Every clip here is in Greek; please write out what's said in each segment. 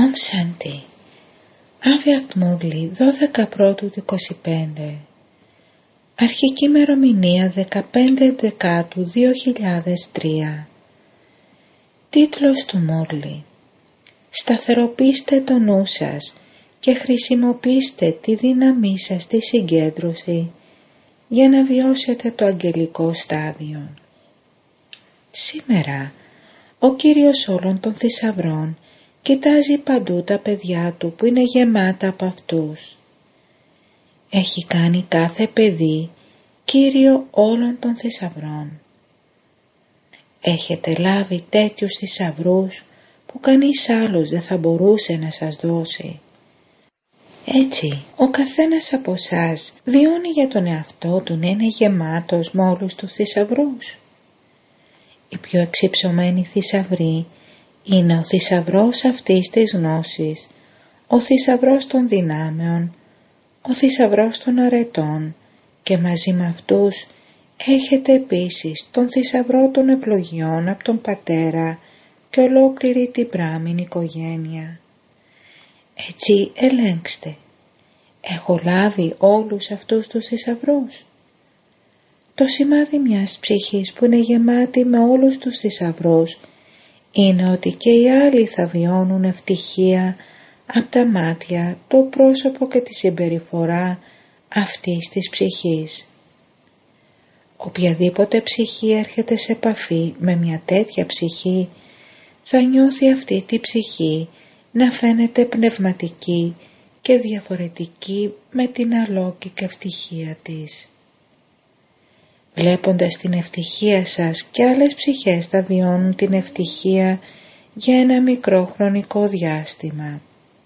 Om Shanti. Άβιακ Μούγλη, 12 Πρώτου του 25. Αρχική ημερομηνία 15 Δεκάτου 2003. Τίτλος του Μούγλη: σταθεροποιήστε το νου σας και χρησιμοποιήστε τη δύναμή σας στη συγκέντρωση για να βιώσετε το αγγελικό στάδιο. Σήμερα ο Κύριος όλων των θησαυρών κοιτάζει παντού τα παιδιά του που είναι γεμάτα από αυτούς. Έχει κάνει κάθε παιδί Κύριο όλων των θησαυρών. Έχετε λάβει τέτοιους θησαυρούς που κανείς άλλος δεν θα μπορούσε να σας δώσει. Έτσι, ο καθένας από εσάς βιώνει για τον εαυτό του να είναι γεμάτος με όλους τους θησαυρούς. Οι πιο εξυψωμένοι θησαυροί είναι ο θησαυρός αυτής της γνώσης, ο θησαυρός των δυνάμεων, ο θησαυρός των αρετών και μαζί με αυτούς έχετε επίσης τον θησαυρό των ευλογιών από τον πατέρα και ολόκληρη την μπράμινη οικογένεια. Έτσι ελέγξτε, έχω λάβει όλους αυτούς τους θησαυρούς. Το σημάδι μιας ψυχής που είναι γεμάτη με όλους τους θησαυρούς είναι ότι και οι άλλοι θα βιώνουν ευτυχία από τα μάτια, το πρόσωπο και τη συμπεριφορά αυτής της ψυχής. Οποιαδήποτε ψυχή έρχεται σε επαφή με μια τέτοια ψυχή θα νιώθει αυτή τη ψυχή να φαίνεται πνευματική και διαφορετική με την αλόκηκα ευτυχία της. Βλέποντας την ευτυχία σας και άλλες ψυχές θα βιώνουν την ευτυχία για ένα μικρό χρονικό διάστημα.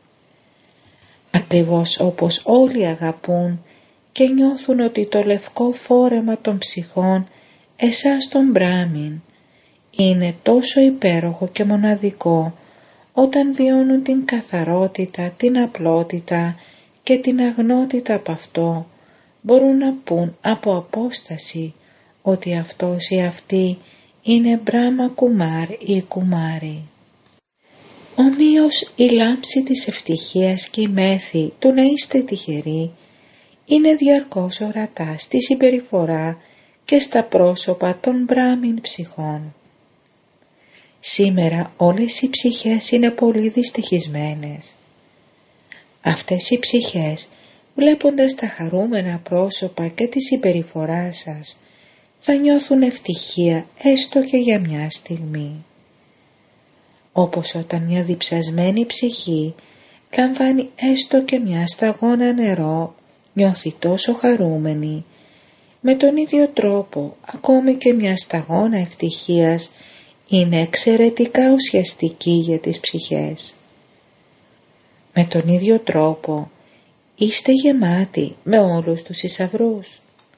Ακριβώς όπως όλοι αγαπούν και νιώθουν ότι το λευκό φόρεμα των ψυχών εσάς τον Μπράμιν είναι τόσο υπέροχο και μοναδικό όταν βιώνουν την καθαρότητα, την απλότητα και την αγνότητα από αυτό, μπορούν να πούν από απόσταση ότι αυτός ή αυτή είναι Μπράμα Κουμάρ ή Κουμάρι. Ομοίως η λάμψη της ευτυχίας και η μέθη του να είστε τυχεροί είναι διαρκώς ορατά στη συμπεριφορά και στα πρόσωπα των Μπράμιν ψυχών. Σήμερα όλες οι ψυχές είναι πολύ δυστυχισμένες. Αυτές οι ψυχές, βλέποντας τα χαρούμενα πρόσωπα και τη συμπεριφορά σας, θα νιώθουν ευτυχία έστω και για μια στιγμή. Όπως όταν μια διψασμένη ψυχή λαμβάνει έστω και μια σταγόνα νερό, νιώθει τόσο χαρούμενη, με τον ίδιο τρόπο ακόμη και μια σταγόνα ευτυχίας είναι εξαιρετικά ουσιαστική για τις ψυχές. Με τον ίδιο τρόπο είστε γεμάτοι με όλους τους θησαυρούς.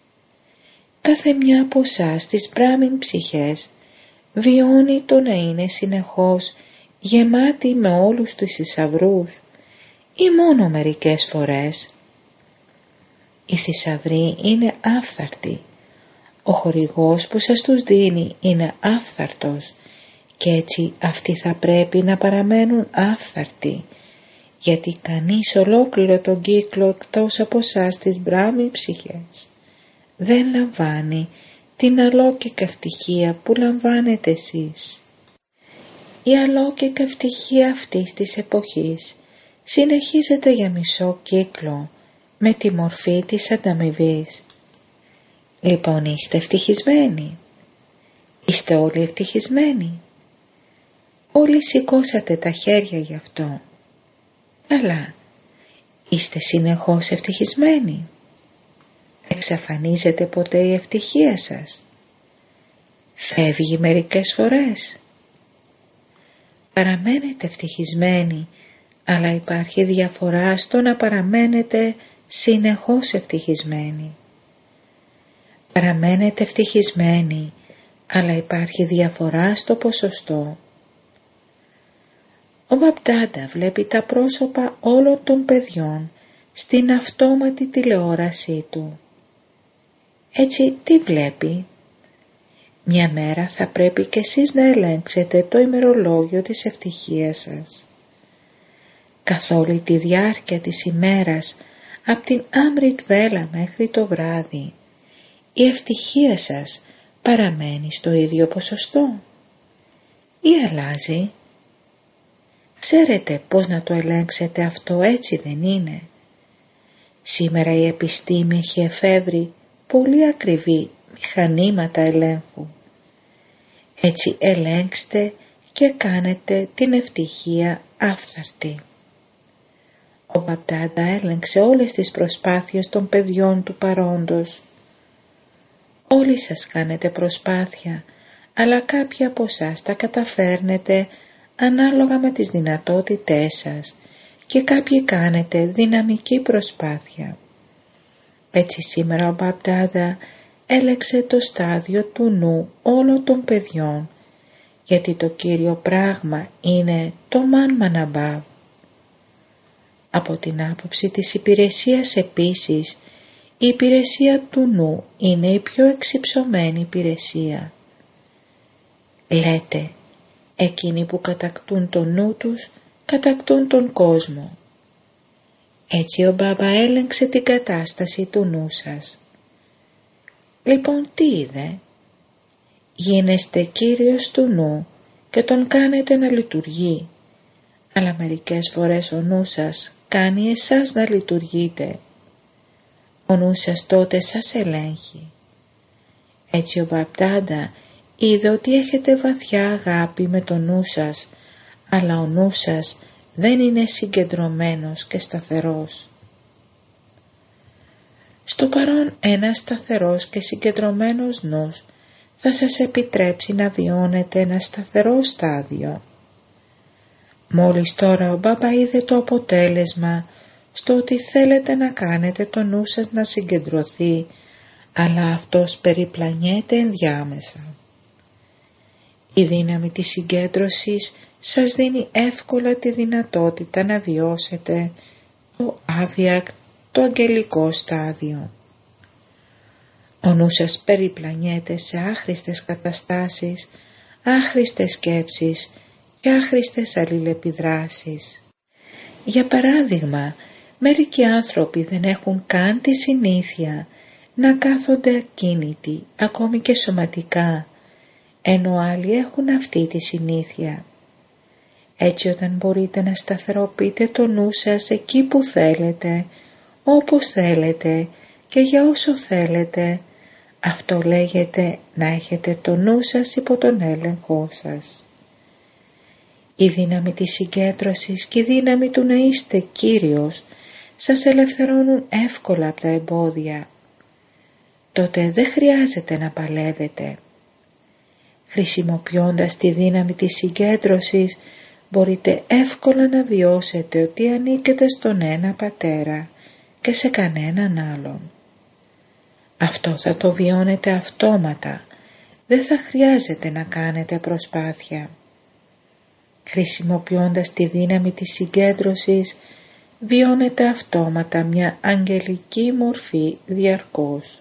Κάθε μια από εσάς τις Μπράμιν ψυχές βιώνει το να είναι συνεχώς γεμάτη με όλους τους θησαυρούς ή μόνο μερικές φορές. Οι θησαυροί είναι άφθαρτοι. Ο χορηγός που σας τους δίνει είναι άφθαρτος και έτσι αυτοί θα πρέπει να παραμένουν άφθαρτοι, γιατί κανείς ολόκληρο τον κύκλο εκτός από εσάς τις Μπράμιν ψυχές δεν λαμβάνει την αλόκηκα ευτυχία που λαμβάνετε εσείς. Η αλόκηκα ευτυχία αυτής της εποχής συνεχίζεται για μισό κύκλο με τη μορφή της ανταμοιβής. Λοιπόν, είστε ευτυχισμένοι. Είστε όλοι ευτυχισμένοι. Όλοι σηκώσατε τα χέρια γι' αυτό. Αλλά είστε συνεχώς ευτυχισμένοι. Εξαφανίζεται ποτέ η ευτυχία σας? Φεύγει μερικές φορές? Παραμένετε ευτυχισμένοι, αλλά υπάρχει διαφορά στο να παραμένετε συνεχώς ευτυχισμένοι. Παραμένετε ευτυχισμένοι, αλλά υπάρχει διαφορά στο ποσοστό. Ο Μπαπτάντα βλέπει τα πρόσωπα όλων των παιδιών στην αυτόματη τηλεόρασή του. Έτσι τι βλέπει? Μια μέρα θα πρέπει και εσείς να ελέγξετε το ημερολόγιο της ευτυχίας σας. καθ' όλη τη διάρκεια της ημέρας, από την Άμριτ Βέλα μέχρι το βράδυ, η ευτυχία σας παραμένει στο ίδιο ποσοστό ή αλλάζει? Ξέρετε πώς να το ελέγξετε αυτό, έτσι δεν είναι? Σήμερα η επιστήμη έχει εφεύρει πολύ ακριβή μηχανήματα ελέγχου. Έτσι ελέγξτε και κάνετε την ευτυχία άφθαρτη. Ο Μπαπτάντα έλεγξε όλες τις προσπάθειες των παιδιών του παρόντος. Όλοι σας κάνετε προσπάθεια, αλλά κάποιοι από εσάς τα καταφέρνετε ανάλογα με τις δυνατότητές σας και κάποιοι κάνετε δυναμική προσπάθεια. Έτσι σήμερα ο Μπαπτάντα έλεξε το στάδιο του νου όλων των παιδιών, γιατί το κύριο πράγμα είναι το μαν μαναμπάβ. Από την άποψη της υπηρεσίας επίσης, η υπηρεσία του νου είναι η πιο εξυψωμένη υπηρεσία. Λέτε, εκείνοι που κατακτούν το νου τους, κατακτούν τον κόσμο. Έτσι ο Μπάμπα έλεγξε την κατάσταση του νου σας. Λοιπόν, τι είδε? Γίνεστε κύριος του νου και τον κάνετε να λειτουργεί, αλλά μερικές φορές ο νου σας κάνει εσάς να λειτουργείτε. Ο νου σας τότε σας ελέγχει. Έτσι ο Μπαπτάντα είδε ότι έχετε βαθιά αγάπη με το νου σας, αλλά ο νου σας δεν είναι συγκεντρωμένος και σταθερός. Στο παρόν ένας σταθερός και συγκεντρωμένος νους θα σας επιτρέψει να βιώνετε ένα σταθερό στάδιο. Μόλις τώρα ο Μπάμπα είδε το αποτέλεσμα στο ότι θέλετε να κάνετε το νου σας να συγκεντρωθεί, αλλά αυτός περιπλανιέται ενδιάμεσα. Η δύναμη της συγκέντρωσης σας δίνει εύκολα τη δυνατότητα να βιώσετε το άβιακ, το αγγελικό στάδιο. Ο νου σας περιπλανιέται σε άχρηστες καταστάσεις, άχρηστες σκέψεις και άχρηστες αλληλεπιδράσεις. Για παράδειγμα, μερικοί άνθρωποι δεν έχουν καν τη συνήθεια να κάθονται ακίνητοι, ακόμη και σωματικά, ενώ άλλοι έχουν αυτή τη συνήθεια. Έτσι όταν μπορείτε να σταθεροποιείτε το νου σας εκεί που θέλετε, όπως θέλετε και για όσο θέλετε, αυτό λέγεται να έχετε το νου σας υπό τον έλεγχό σας. Η δύναμη της συγκέντρωσης και η δύναμη του να είστε κύριος σας ελευθερώνουν εύκολα από τα εμπόδια. Τότε δεν χρειάζεται να παλεύετε. Χρησιμοποιώντας τη δύναμη της συγκέντρωσης μπορείτε εύκολα να βιώσετε ότι ανήκετε στον ένα πατέρα και σε κανέναν άλλον. Αυτό θα το βιώνετε αυτόματα, δεν θα χρειάζεται να κάνετε προσπάθεια. Χρησιμοποιώντας τη δύναμη της συγκέντρωσης βιώνετε αυτόματα μια αγγελική μορφή διαρκώς.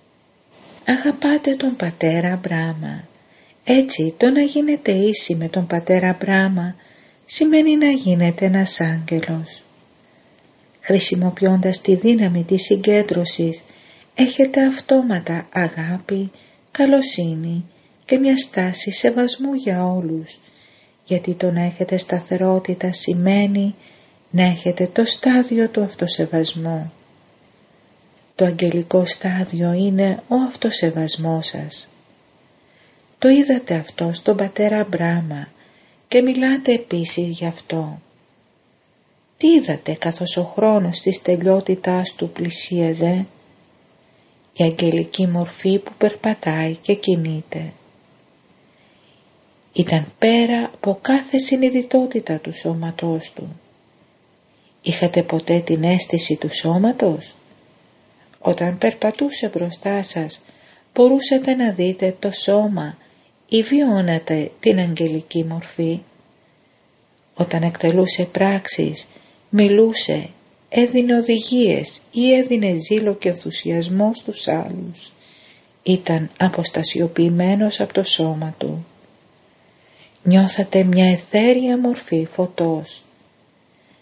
Αγαπάτε τον πατέρα Μπράμα. Έτσι το να γίνετε ίσοι με τον πατέρα Μπράμα σημαίνει να γίνετε ένας άγγελος. Χρησιμοποιώντας τη δύναμη της συγκέντρωσης έχετε αυτόματα αγάπη, καλοσύνη και μια στάση σεβασμού για όλους, γιατί το να έχετε σταθερότητα σημαίνει να έχετε το στάδιο του αυτοσεβασμού. Το αγγελικό στάδιο είναι ο αυτοσεβασμός σας. Το είδατε αυτό στον πατέρα Μπράμα και μιλάτε επίσης γι' αυτό. Τι είδατε καθώς ο χρόνος της τελειότητάς του πλησίαζε? Η αγγελική μορφή που περπατάει και κινείται. Ήταν πέρα από κάθε συνειδητότητα του σώματός του. Είχατε ποτέ την αίσθηση του σώματος? Όταν περπατούσε μπροστά σας, μπορούσατε να δείτε το σώμα ή βιώνατε την αγγελική μορφή? Όταν εκτελούσε πράξεις, μιλούσε, έδινε οδηγίες ή έδινε ζήλο και ενθουσιασμό στους άλλους, ήταν αποστασιοποιημένος από το σώμα του. Νιώθατε μια αιθέρια μορφή φωτός.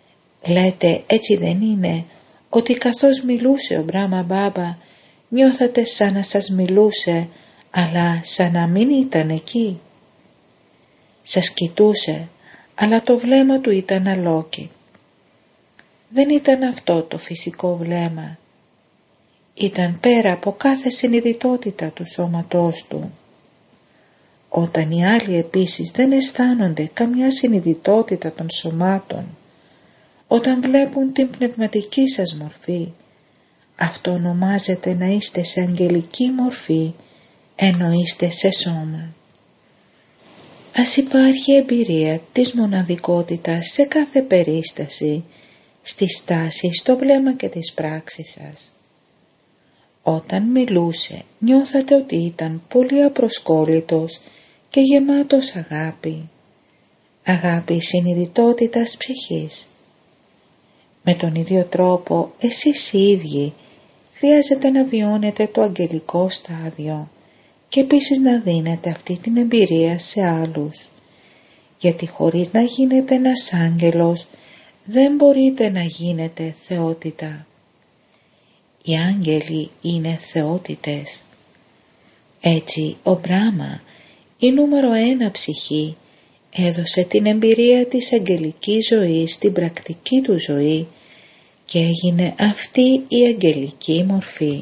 Λέτε, έτσι δεν είναι, ότι καθώς μιλούσε ο Μπράχμα Μπάμπα νιώθατε σαν να σας μιλούσε, αλλά σαν να μην ήταν εκεί? Σας κοιτούσε, αλλά το βλέμμα του ήταν αλόκι. Δεν ήταν αυτό το φυσικό βλέμμα. Ήταν πέρα από κάθε συνειδητότητα του σώματός του. Όταν οι άλλοι επίσης δεν αισθάνονται καμιά συνειδητότητα των σωμάτων, όταν βλέπουν την πνευματική σας μορφή, αυτό ονομάζεται να είστε σε αγγελική μορφή, ενώ είστε σε σώμα. Ας υπάρχει εμπειρία της μοναδικότητας σε κάθε περίσταση, στη στάση, στο βλέμμα και τις πράξεις σας. Όταν μιλούσε, νιώθατε ότι ήταν πολύ απροσκόλλητος και γεμάτος αγάπη. Αγάπη συνειδητότητας ψυχής. Με τον ίδιο τρόπο, εσείς οι ίδιοι χρειάζεται να βιώνετε το αγγελικό στάδιο και επίσης να δίνετε αυτή την εμπειρία σε άλλους. Γιατί χωρίς να γίνετε ένας άγγελος, δεν μπορείτε να γίνετε θεότητα. Οι άγγελοι είναι θεότητες. Έτσι ο Μπράχμα, η νούμερο 1 ψυχή, έδωσε την εμπειρία της αγγελικής ζωής στην πρακτική του ζωή και έγινε αυτή η αγγελική μορφή.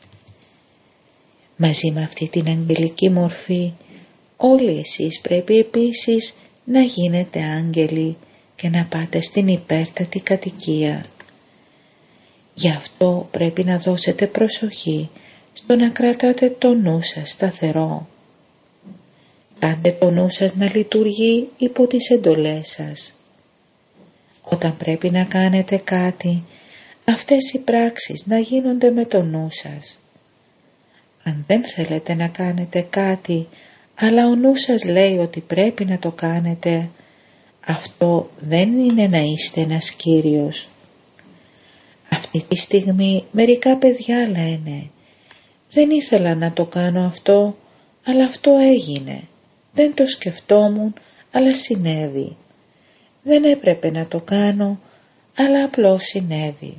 Μαζί με αυτή την αγγελική μορφή, όλοι εσείς πρέπει επίσης να γίνετε άγγελοι και να πάτε στην υπέρτατη κατοικία. Γι' αυτό πρέπει να δώσετε προσοχή στο να κρατάτε το νου σας σταθερό. Κάντε το νου σας να λειτουργεί υπό τις εντολές σας. Όταν πρέπει να κάνετε κάτι, αυτές οι πράξεις να γίνονται με το νου σας. Αν δεν θέλετε να κάνετε κάτι, αλλά ο νου σας λέει ότι πρέπει να το κάνετε, αυτό δεν είναι να είστε ένας Κύριος. Αυτή τη στιγμή μερικά παιδιά λένε, δεν ήθελα να το κάνω αυτό, αλλά αυτό έγινε. Δεν το σκεφτόμουν, αλλά συνέβη. Δεν έπρεπε να το κάνω, αλλά απλώς συνέβη.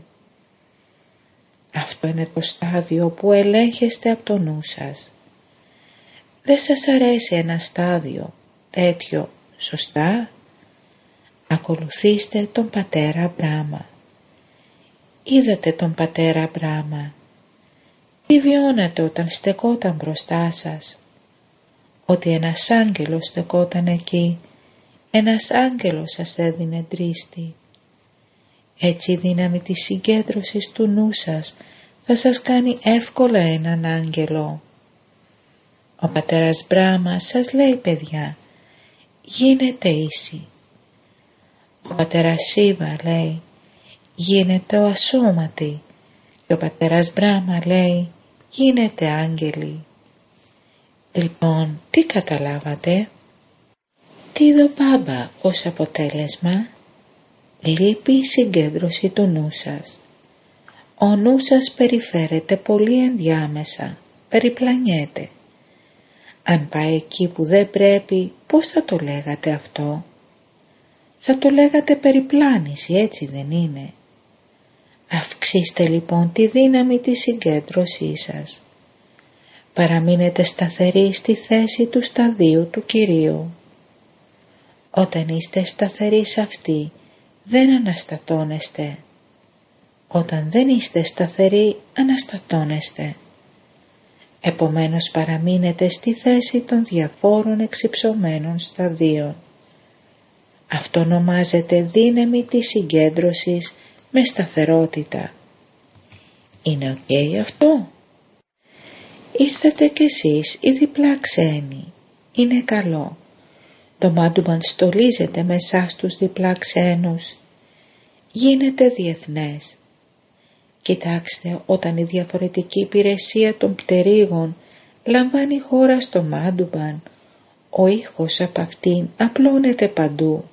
Αυτό είναι το στάδιο που ελέγχεστε από το νου σας. Δεν σας αρέσει ένα στάδιο τέτοιο, σωστά? Ακολουθήστε τον πατέρα Μπράχμα. Είδατε τον πατέρα Μπράχμα. Τι βιώνατε όταν στεκόταν μπροστά σας? Ότι ένας άγγελος στεκόταν εκεί, ένας άγγελος σας έδινε τρίστη. Έτσι η δύναμη της συγκέντρωσης του νου σας θα σας κάνει εύκολα έναν άγγελο. Ο πατέρας Μπράχμα σας λέει, παιδιά, γίνετε ίσοι. Ο πατέρας Σίβα λέει, γίνετε ο ασώματοι. Και ο πατέρας Μπράχμα λέει, γίνετε άγγελοι. Λοιπόν, τι καταλάβατε? Τι είδε ο Μπάμπα ως αποτέλεσμα? Λείπει η συγκέντρωση του νου σας. Ο νου σας περιφέρεται πολύ ενδιάμεσα, περιπλανιέται. Αν πάει εκεί που δεν πρέπει, πώς θα το λέγατε αυτό? Θα το λέγατε περιπλάνηση, έτσι δεν είναι? Αυξήστε λοιπόν τη δύναμη της συγκέντρωσής σας. Παραμείνετε σταθεροί στη θέση του σταδίου του Κυρίου. Όταν είστε σταθεροί σε αυτή, δεν αναστατώνεστε. Όταν δεν είστε σταθεροί, αναστατώνεστε. Επομένως παραμείνετε στη θέση των διαφόρων εξυψωμένων σταδίων. Αυτό ονομάζεται δύναμη της συγκέντρωσης με σταθερότητα. Είναι ok αυτό? Ήρθατε κι εσείς οι διπλά ξένοι. Είναι καλό. Το Μάντουμαν στολίζεται με εσάς τους διπλά ξένους. Γίνεται διεθνές. Κοιτάξτε, όταν η διαφορετική υπηρεσία των πτερίγων λαμβάνει χώρα στο Μάντουμαν, ο ήχος από αυτήν απλώνεται παντού.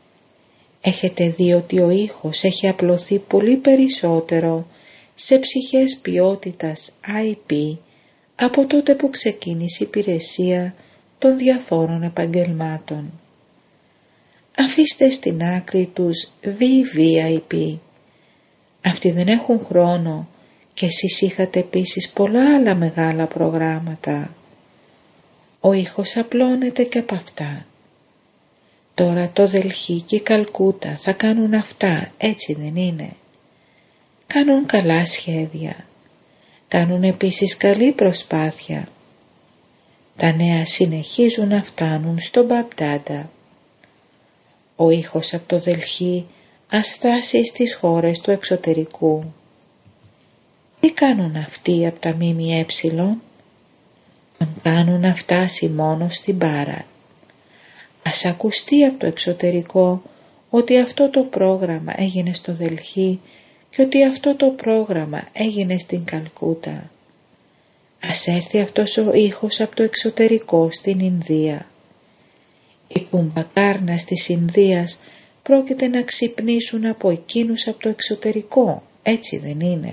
Έχετε δει ότι ο ήχος έχει απλωθεί πολύ περισσότερο σε ψυχές ποιότητας IP από τότε που ξεκίνησε η υπηρεσία των διαφόρων επαγγελμάτων. Αφήστε στην άκρη τους VVIP. Αυτοί δεν έχουν χρόνο και εσείς είχατε επίσης πολλά άλλα μεγάλα προγράμματα. Ο ήχος απλώνεται και από αυτά. Τώρα το Δελχή και η Καλκούτα θα κάνουν αυτά, έτσι δεν είναι? Κάνουν καλά σχέδια. Κάνουν επίσης καλή προσπάθεια. Τα νέα συνεχίζουν να φτάνουν στον Μπαμπτάντα. Ο ήχος από το Δελχή ας φτάσει στις χώρες του εξωτερικού. Τι κάνουν αυτοί από τα ΜΜΕ? Κάνουν να φτάσει μόνο στην Πάρα. Ας ακουστεί από το εξωτερικό ότι αυτό το πρόγραμμα έγινε στο Δελχή και ότι αυτό το πρόγραμμα έγινε στην Καλκούτα. Ας έρθει αυτός ο ήχος από το εξωτερικό στην Ινδία. Οι κουμπακάρνας της Ινδίας πρόκειται να ξυπνήσουν από εκείνους από το εξωτερικό, έτσι δεν είναι?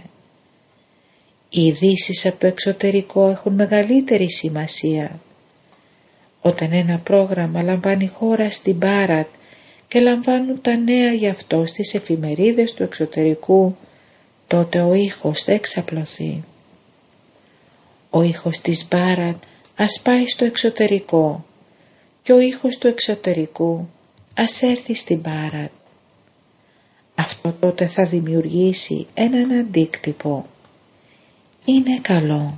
Οι ειδήσεις από το εξωτερικό έχουν μεγαλύτερη σημασία. Όταν ένα πρόγραμμα λαμβάνει χώρα στην Μπάρατ και λαμβάνουν τα νέα γι' αυτό στις εφημερίδες του εξωτερικού, τότε ο ήχος θα εξαπλωθεί. Ο ήχος της Μπάρατ ας πάει στο εξωτερικό και ο ήχος του εξωτερικού ας έρθει στην Μπάρατ. Αυτό τότε θα δημιουργήσει έναν αντίκτυπο. Είναι καλό.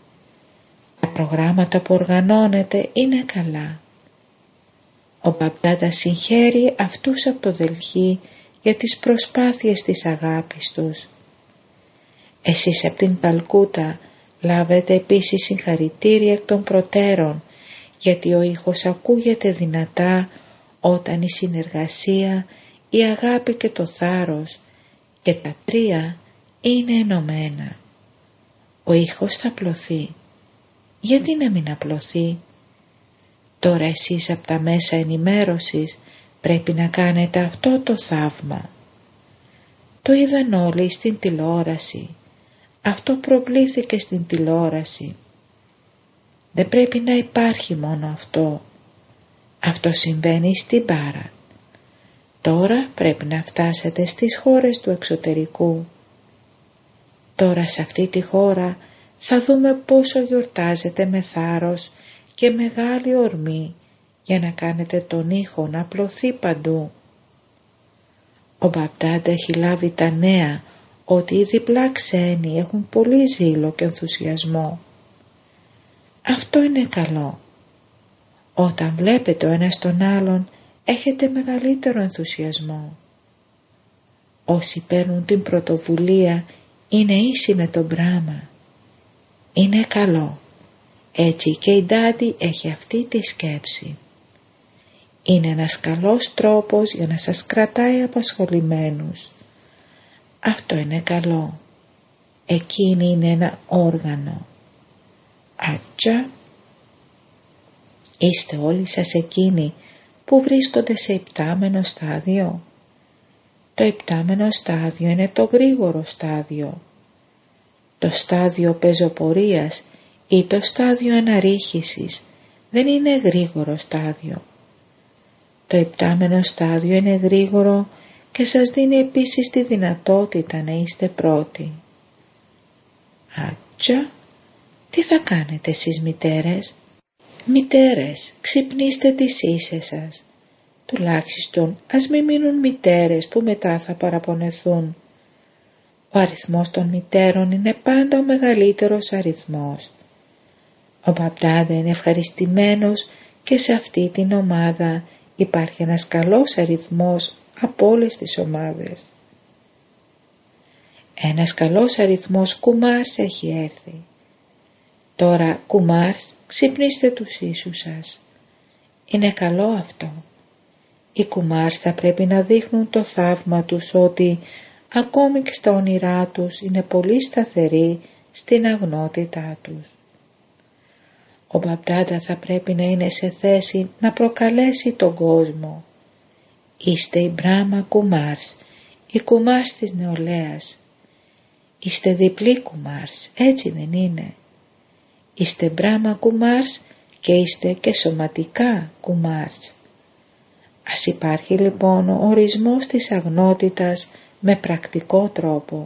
Τα προγράμματα που οργανώνεται είναι καλά. Ο Μπαμπτάντα συγχαίρει αυτούς από το Δελχή για τις προσπάθειες της αγάπης τους. Εσείς από την Καλκούτα λάβετε επίσης συγχαρητήρια εκ των προτέρων, γιατί ο ήχος ακούγεται δυνατά όταν η συνεργασία, η αγάπη και το θάρρος και τα τρία είναι ενωμένα. Ο ήχος θα απλωθεί. Γιατί να μην απλωθεί? Τώρα εσείς από τα μέσα ενημέρωσης πρέπει να κάνετε αυτό το θαύμα. Το είδαν όλοι στην τηλεόραση. Αυτό προβλήθηκε στην τηλεόραση. Δεν πρέπει να υπάρχει μόνο αυτό. Αυτό συμβαίνει στην Πάρα. Τώρα πρέπει να φτάσετε στις χώρες του εξωτερικού. Τώρα σε αυτή τη χώρα θα δούμε πόσο γιορτάζετε με θάρρος και μεγάλη ορμή για να κάνετε τον ήχο να απλωθεί παντού. Ο Μπαμπτάντα έχει λάβει τα νέα ότι οι διπλά ξένοι έχουν πολύ ζήλο και ενθουσιασμό. Αυτό είναι καλό. Όταν βλέπετε ο ένας τον άλλον έχετε μεγαλύτερο ενθουσιασμό. Όσοι παίρνουν την πρωτοβουλία είναι ίσοι με τον Μπράμα. Είναι καλό. Έτσι και η Ντάντι έχει αυτή τη σκέψη. Είναι ένας καλός τρόπος για να σας κρατάει απασχολημένους. Αυτό είναι καλό. Εκείνη είναι ένα όργανο. Άτσα. Είστε όλοι σας εκείνοι που βρίσκονται σε υπτάμενο στάδιο. Το υπτάμενο στάδιο είναι το γρήγορο στάδιο. Το στάδιο πεζοπορίας ή το στάδιο αναρρίχησης δεν είναι γρήγορο στάδιο. Το υπτάμενο στάδιο είναι γρήγορο και σας δίνει επίσης τη δυνατότητα να είστε πρώτοι. Άτσα, τι θα κάνετε εσείς μητέρες? Μητέρες, ξυπνήστε τις ίσες σας. Τουλάχιστον ας μην μείνουν μητέρες που μετά θα παραπονεθούν. Ο αριθμός των μητέρων είναι πάντα ο μεγαλύτερος αριθμός. Ο Μπαμπτάντα είναι ευχαριστημένος και σε αυτή την ομάδα υπάρχει ένας καλός αριθμός από όλες τις ομάδες. Ένας καλός αριθμός κουμάρς έχει έρθει. Τώρα κουμάρς, ξυπνήστε τους ίσους σας. Είναι καλό αυτό. Οι κουμάρς θα πρέπει να δείχνουν το θαύμα τους ότι ακόμη και στα όνειρά τους είναι πολύ σταθεροί στην αγνότητά τους. Ο Μπαμπτάντα θα πρέπει να είναι σε θέση να προκαλέσει τον κόσμο. Είστε η Μπράμα κουμάρς, η κουμάρς της νεολαίας. Είστε διπλή κουμάρς, έτσι δεν είναι? Είστε Μπράμα κουμάρς και είστε και σωματικά κουμάρς. Ας υπάρχει λοιπόν ο ορισμός της αγνότητας με πρακτικό τρόπο.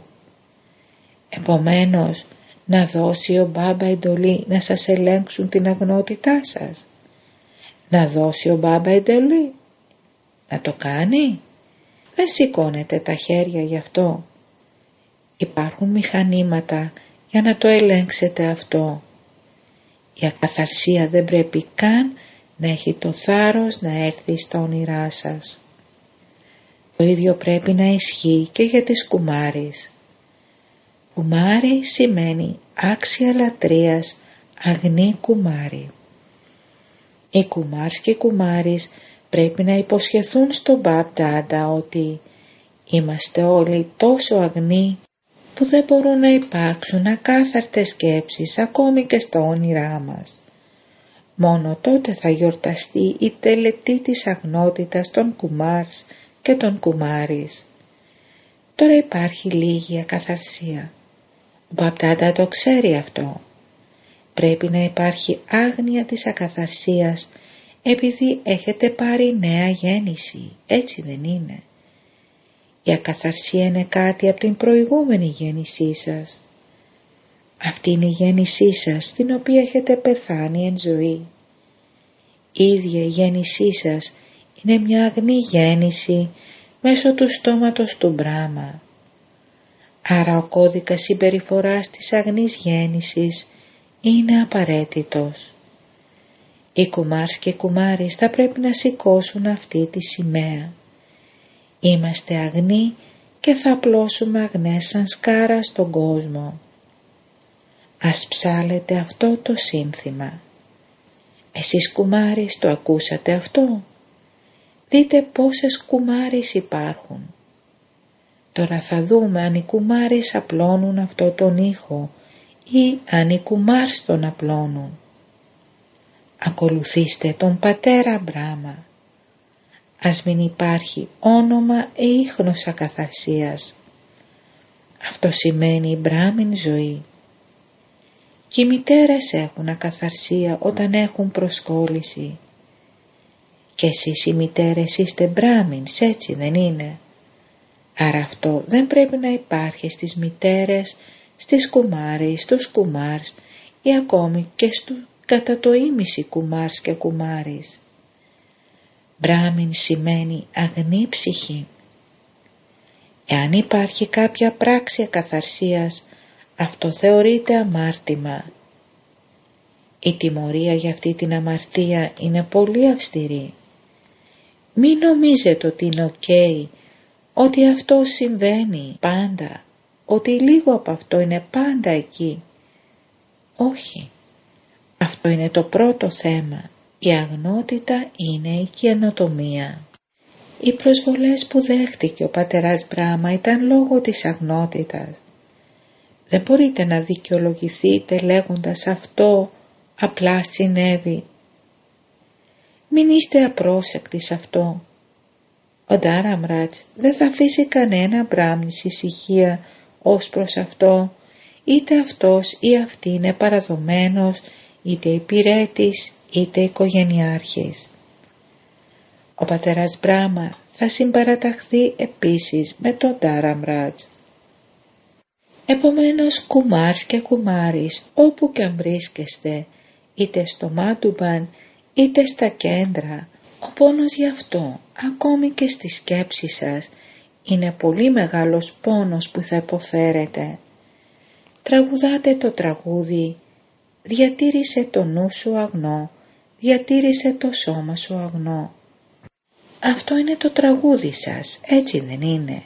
Επομένως, να δώσει ο Μπάμπα εντολή να σας ελέγξουν την αγνότητά σας. Να δώσει ο Μπάμπα εντολή. Να το κάνει. Δεν σηκώνετε τα χέρια γι' αυτό. Υπάρχουν μηχανήματα για να το ελέγξετε αυτό. Η ακαθαρσία δεν πρέπει καν να έχει το θάρρος να έρθει στα όνειρά σας. Το ίδιο πρέπει να ισχύει και για τις κουμάρεις. Κουμάρι σημαίνει άξια λατρείας, αγνή κουμάρι. Οι κουμάρς και οι κουμάρις πρέπει να υποσχεθούν στον Μπαπ Ντάντα ότι είμαστε όλοι τόσο αγνοί που δεν μπορούν να υπάρξουν ακάθαρτες σκέψεις ακόμη και στα όνειρά μας. Μόνο τότε θα γιορταστεί η τελετή της αγνότητας των κουμάρς και των κουμάρις. Τώρα υπάρχει λίγη ακαθαρσία. Ο Μπαπ Ντάντα το ξέρει αυτό. Πρέπει να υπάρχει άγνοια της ακαθαρσίας επειδή έχετε πάρει νέα γέννηση, έτσι δεν είναι? Η ακαθαρσία είναι κάτι από την προηγούμενη γέννησή σας. Αυτή είναι η γέννησή σας στην οποία έχετε πεθάνει εν ζωή. Η ίδια η γέννησή σας είναι μια αγνή γέννηση μέσω του στόματος του Μπράμα. Άρα ο κώδικας συμπεριφοράς της αγνής γέννησης είναι απαραίτητος. Οι κουμάρς και οι κουμάρις θα πρέπει να σηκώσουν αυτή τη σημαία. Είμαστε αγνοί και θα απλώσουμε αγνές σαν σκάρα στον κόσμο. Ας ψάλετε αυτό το σύνθημα. Εσείς κουμάρις το ακούσατε αυτό? Δείτε πόσες κουμάρις υπάρχουν. Τώρα θα δούμε αν οι κουμάρις απλώνουν αυτό τον ήχο ή αν οι κουμάρς τον απλώνουν. Ακολουθήστε τον πατέρα Μπράμα. Ας μην υπάρχει όνομα ή ίχνος ακαθαρσίας. Αυτό σημαίνει Μπράμιν ζωή. Και οι μητέρες έχουν ακαθαρσία όταν έχουν προσκόλληση. Και εσείς οι μητέρες είστε Μπράμινς, έτσι δεν είναι? Άρα αυτό δεν πρέπει να υπάρχει στις μητέρες, στις κουμάρεις, στους κουμάρς ή ακόμη και στους κατά το ίμιση κουμάρς και κουμάρις. Μπράμιν σημαίνει αγνή ψυχή. Εάν υπάρχει κάποια πράξη ακαθαρσίας, αυτό θεωρείται αμάρτημα. Η τιμωρία για αυτή την αμαρτία είναι πολύ αυστηρή. Μην νομίζετε ότι είναι ότι αυτό συμβαίνει πάντα, ότι λίγο από αυτό είναι πάντα εκεί. Όχι. Αυτό είναι το πρώτο θέμα. Η αγνότητα είναι η καινοτομία. Οι προσβολές που δέχτηκε ο πατέρας Μπράμα ήταν λόγω της αγνότητας. Δεν μπορείτε να δικαιολογηθείτε λέγοντας αυτό απλά συνέβη. Μην είστε απρόσεκτοι σε αυτό. Ο Ντάραμράτς δεν θα αφήσει κανένα Μπράμιν σε ησυχία ως προς αυτό, είτε αυτός ή αυτή είναι παραδομένος, είτε υπηρέτης, είτε οικογενειάρχης. Ο πατέρας Μπράμα θα συμπαραταχθεί επίσης με τον Ντάραμράτς. Επομένως κουμάρς και κουμάρις όπου και αν βρίσκεστε, είτε στο Μάντουμπαν είτε στα κέντρα, ο πόνος γι' αυτό, ακόμη και στη σκέψη σας, είναι πολύ μεγάλος πόνος που θα υποφέρετε. Τραγουδάτε το τραγούδι «Διατήρησε το νου σου αγνό, διατήρησε το σώμα σου αγνό». Αυτό είναι το τραγούδι σας, έτσι δεν είναι?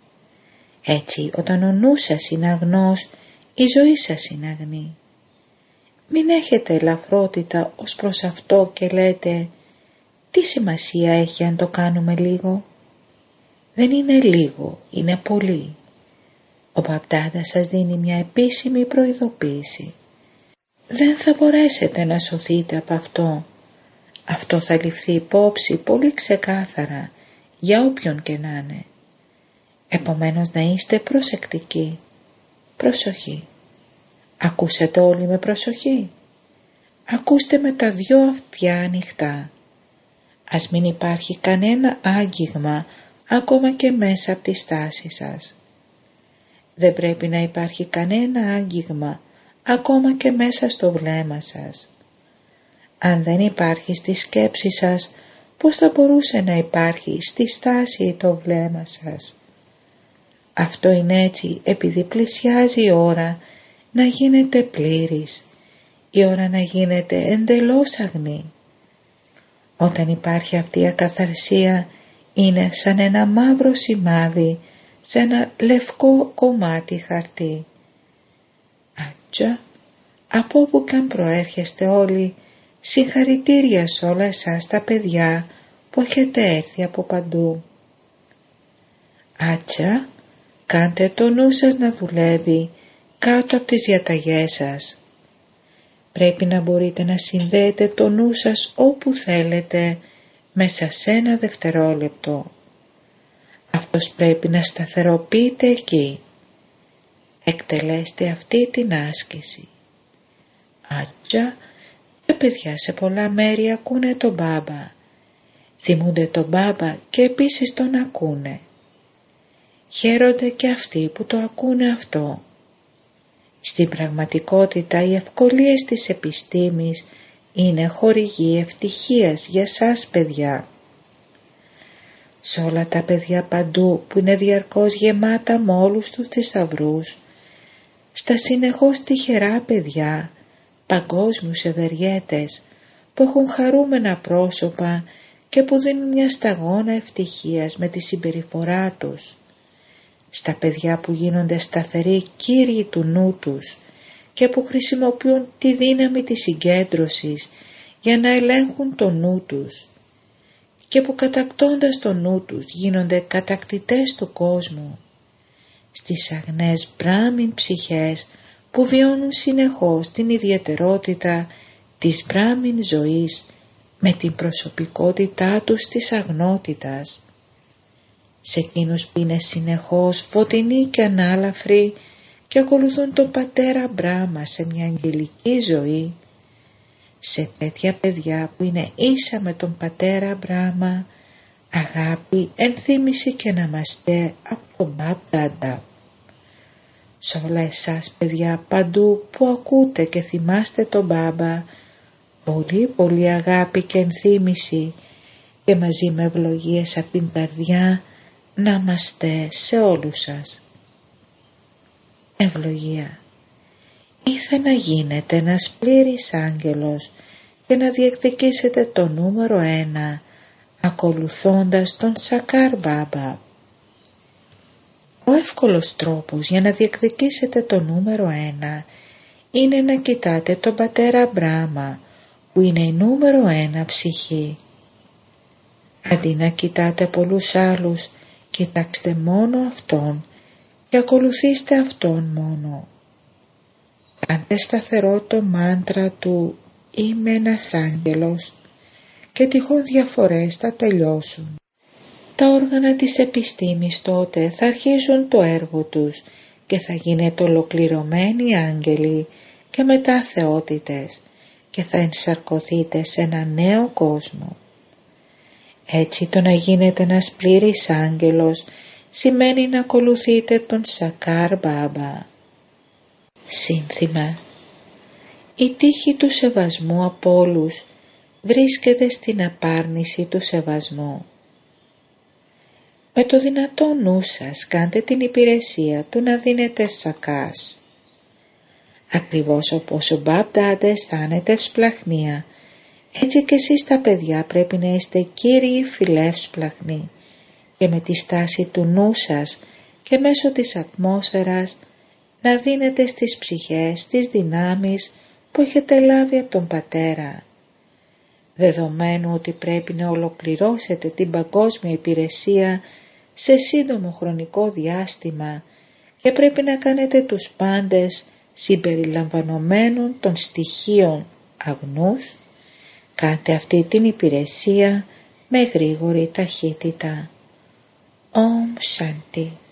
Έτσι όταν ο νους σας είναι αγνός, η ζωή σας είναι αγνή. Μην έχετε ελαφρότητα ως προς αυτό και λέτε «Τι σημασία έχει αν το κάνουμε λίγο?» Δεν είναι λίγο, είναι πολύ. Ο Μπαπ Ντάντα σας δίνει μια επίσημη προειδοποίηση. Δεν θα μπορέσετε να σωθείτε από αυτό. Αυτό θα ληφθεί υπόψη πολύ ξεκάθαρα για όποιον και να είναι. Επομένως να είστε προσεκτικοί. Προσοχή. Ακούσατε όλοι με προσοχή. Ακούστε με τα δυο αυτιά ανοιχτά. Ας μην υπάρχει κανένα άγγιγμα ακόμα και μέσα από τη στάση σας. Δεν πρέπει να υπάρχει κανένα άγγιγμα ακόμα και μέσα στο βλέμμα σας. Αν δεν υπάρχει στη σκέψη σας, πώς θα μπορούσε να υπάρχει στη στάση το βλέμμα σας? Αυτό είναι έτσι επειδή πλησιάζει η ώρα να γίνετε πλήρης, η ώρα να γίνετε εντελώς αγνή. Όταν υπάρχει αυτή η ακαθαρσία, είναι σαν ένα μαύρο σημάδι σε ένα λευκό κομμάτι χαρτί. Άτσα, από όπου και αν προέρχεστε όλοι, συγχαρητήρια σε όλα εσάς τα παιδιά που έχετε έρθει από παντού. Άτσα, κάντε το νου σας να δουλεύει κάτω από τις διαταγές σας. Πρέπει να μπορείτε να συνδέετε το νου σας όπου θέλετε μέσα σε ένα δευτερόλεπτο. Αυτός πρέπει να σταθεροποιείται εκεί. Εκτελέστε αυτή την άσκηση. Άτσα, τα παιδιά σε πολλά μέρη ακούνε τον μπάμπα. Θυμούνται τον μπάμπα και επίσης τον ακούνε. Χαίρονται και αυτοί που το ακούνε αυτό. Στην πραγματικότητα οι ευκολίες της επιστήμης είναι χορηγή ευτυχίας για σας παιδιά. Σε όλα τα παιδιά παντού που είναι διαρκώς γεμάτα με όλους τους θησαυρούς, στα συνεχώς τυχερά παιδιά, παγκόσμιους ευεργέτες που έχουν χαρούμενα πρόσωπα και που δίνουν μια σταγόνα ευτυχίας με τη συμπεριφορά τους, στα παιδιά που γίνονται σταθεροί κύριοι του νου τους και που χρησιμοποιούν τη δύναμη της συγκέντρωσης για να ελέγχουν το νου τους και που κατακτώντας το νου τους γίνονται κατακτητές του κόσμου, στις αγνές μπράμιν ψυχές που βιώνουν συνεχώς την ιδιαιτερότητα της μπράμιν ζωής με την προσωπικότητά τους της αγνότητας, σε εκείνους που είναι συνεχώς φωτεινοί και ανάλαφροι και ακολουθούν τον πατέρα Μπράμα σε μια αγγελική ζωή, σε τέτοια παιδιά που είναι ίσα με τον πατέρα Μπράμα, αγάπη, ενθύμηση και ναμαστέ από τον Μπαπ-Ντάντα. Σε όλα εσάς παιδιά παντού που ακούτε και θυμάστε τον Μπάμπα, πολύ πολύ αγάπη και ενθύμηση και μαζί με ευλογίες από την καρδιά να είμαστε σε όλους σας. Ευλογία. Ήθε να γίνετε ένας πλήρης άγγελος και να διεκδικήσετε το νούμερο 1 ακολουθώντας τον Σακάρ Μπάμπα. Ο εύκολος τρόπος για να διεκδικήσετε το νούμερο 1 είναι να κοιτάτε τον πατέρα Μπράμα που είναι η νούμερο 1 ψυχή. Αντί να κοιτάτε πολλούς άλλους, κοιτάξτε μόνο Αυτόν και ακολουθήστε Αυτόν μόνο. Κάντε σταθερό το μάντρα του «Είμαι ένας άγγελος» και τυχόν διαφορές θα τελειώσουν. Τα όργανα της επιστήμης τότε θα αρχίσουν το έργο τους και θα γίνετε ολοκληρωμένοι άγγελοι και μετά θεότητες και θα ενσαρκωθείτε σε ένα νέο κόσμο. Έτσι το να γίνετε ένας πλήρης άγγελος σημαίνει να ακολουθείτε τον Σακάρ Μπάμπα. Σύνθημα. Η τύχη του σεβασμού από όλους βρίσκεται στην απάρνηση του σεβασμού. Με το δυνατό νου σας κάντε την υπηρεσία του να δίνετε σακάς. Ακριβώς όπως ο Μπαπ-Ντάντα αισθάνεται ευσπλαχνία, έτσι και εσείς τα παιδιά πρέπει να είστε κύριοι φιλεύσπλαχνοι και με τη στάση του νου σας και μέσω της ατμόσφαιρας να δίνετε στις ψυχές τις δυνάμεις που έχετε λάβει από τον Πατέρα. Δεδομένου ότι πρέπει να ολοκληρώσετε την παγκόσμια υπηρεσία σε σύντομο χρονικό διάστημα και πρέπει να κάνετε τους πάντες συμπεριλαμβανομένων των στοιχείων αγνούς, κάντε αυτή την υπηρεσία με γρήγορη ταχύτητα. Ομ Σάντι.